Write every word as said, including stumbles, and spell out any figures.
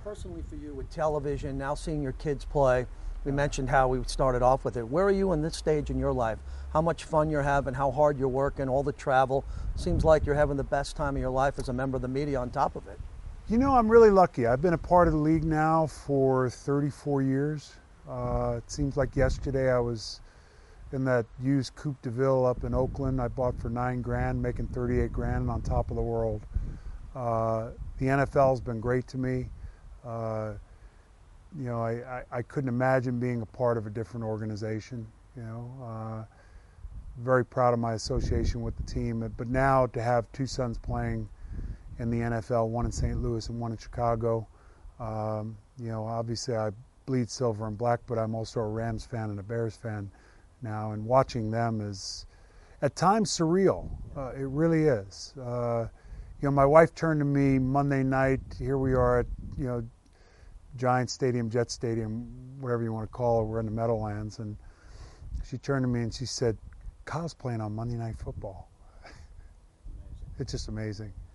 personally for you with television, now seeing your kids play, we mentioned how we started off with it. Where are you in this stage in your life? How much fun you're having, how hard you're working, all the travel. Seems like you're having the best time of your life as a member of the media on top of it. You know, I'm really lucky. I've been a part of the league now for thirty-four years. Uh, it seems like yesterday I was in that used Coupe de Ville up in Oakland I bought for nine grand, making thirty-eight grand and on top of the world. Uh, the N F L's been great to me. Uh, you know, I, I, I couldn't imagine being a part of a different organization, you know. Uh, very proud of my association with the team, but now to have two sons playing in the N F L, one in Saint Louis and one in Chicago, um, you know, obviously I bleed silver and black, but I'm also a Rams fan and a Bears fan now, and watching them is at times surreal. Uh, it really is. Uh, you know, my wife turned to me Monday night. Here we are at, you know, Giant Stadium, Jet Stadium, whatever you want to call it. We're in the Meadowlands, and she turned to me and she said, "Kyle's playing on Monday Night Football." It's just amazing.